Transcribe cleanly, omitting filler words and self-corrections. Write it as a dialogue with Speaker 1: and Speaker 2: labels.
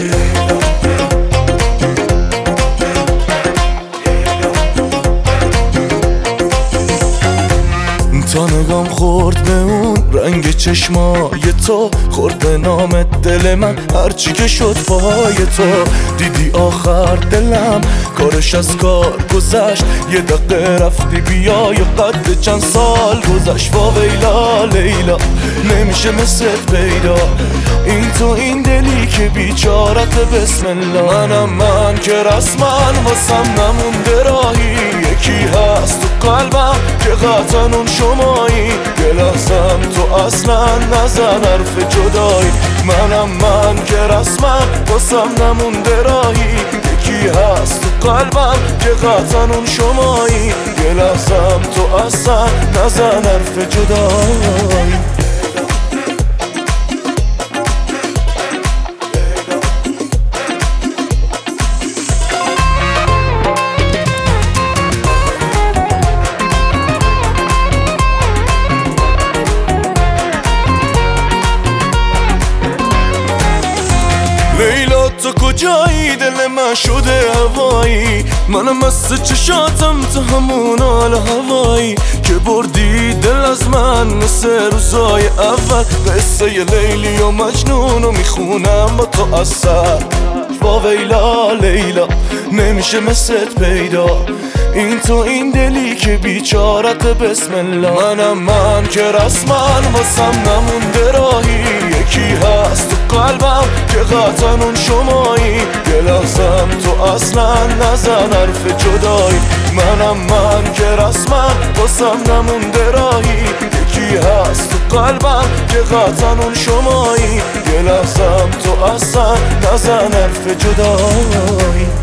Speaker 1: تا نگام خورد به اون رنگ چشمای تو، خورد به نام دل من هرچی که شد پای تو. دیدی آخر دلم کارش از کار گذشت، یه دقیقه رفتی بیای و قد چند سال گذشت. وا ویلا لیلا نمیشه مثل پیدا، این تو این دلی که بیچارت بسم الله. من که رسما واسم نمونده راهی، یکی هست تو قلبم که قطعا اون شمایی. یه لحظم تو اصلا نزن حرف جدایی، من که رسما واسم نمونده راهی، یکی هست تو قلبم که قطعا اون شمایی. یه لحظم تو اصلا نزن حرف جدایی. لیلا تو کجایی؟ دل من شده هوایی، منم مست چشاتم تو همون حال هوایی که بردی دل از من مثل روزای اول. قصه لیلی و مجنون و میخونم با تو اثر. وا ویلا لیلا نمیشه مثلت پیدا، این تو این دلی که بیچارت بسم الله. من که رسما واسم نمونده راهی، یکی هست تو قلبم که قطعا اون شمایی. یه لحظم تو اصلا نزن حرف جدایی، من که رسما واسم نمونده راهی، یکی هست تو قلبم که قطعا اون شمایی. یه لحظم تو اصلا نزن حرف جدایی.